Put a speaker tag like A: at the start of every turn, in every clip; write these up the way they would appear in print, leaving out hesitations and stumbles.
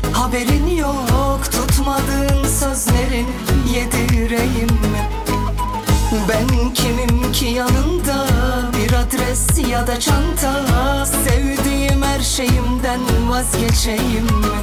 A: Haberin yok, tutmadığın sözlerin yedireyim mi? Ben kimim ki yanında bir adres ya da çanta? Sevdiğim her şeyimden vazgeçeyim mi?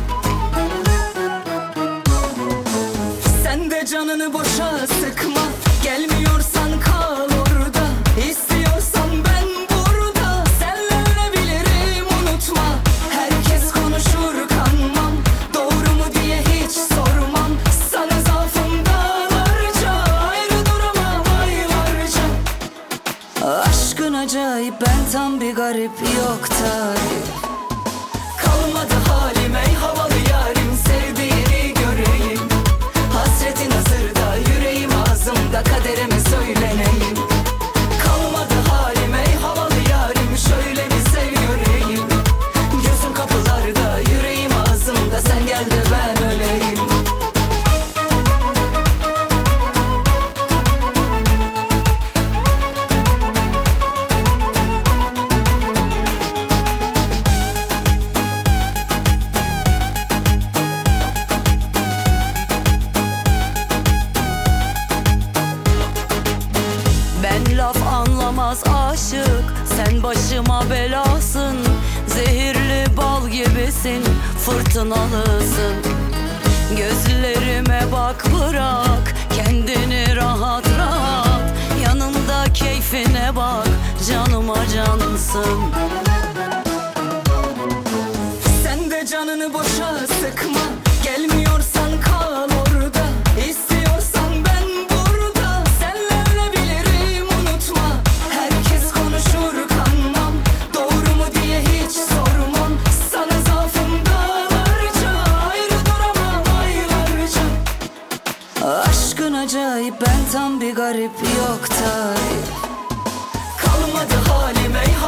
A: Sen de canını boşa sıkma, gelmiyorsan kal orada. İstiyorsan ben burada, senle ölebilirim unutma. Herkes konuşur kanmam, doğru mu diye hiç sormam. Sana zaafım dağlarca, ayrı duramam aylarca. Aşkın acayip, ben tam bir garip, yok tarif. Kalmadı halim ey havalı yarim, sevdiğini göreyim. Hasretin hazırda, yüreğim ağzımda, kaderime söyleneyim. Kalmadı halim ey havalı yarim, şöyle bir sev göreyim. Gözüm kapılarda, yüreğim ağzımda, sen gel de ben öleyim.
B: Ben laf anlamaz aşık, sen başıma belasın. Zehirli bal gibisin, fırtınalısın. Gözlerime bak, bırak kendini rahat rahat. Yanında keyfine bak, canıma cansın.
A: Sen de canını boşa sıkma, gelmiyorsan kal orada. İstiyorsan ben burada, senle ölebilirim unutma. Herkes konuşur kanmam, doğru mu diye hiç sormam. Sana zaafım dağlarca, ayrı duramam aylarca. Aşkın acayip, ben tam bir garip, yok tarif. Kalmadı halim ey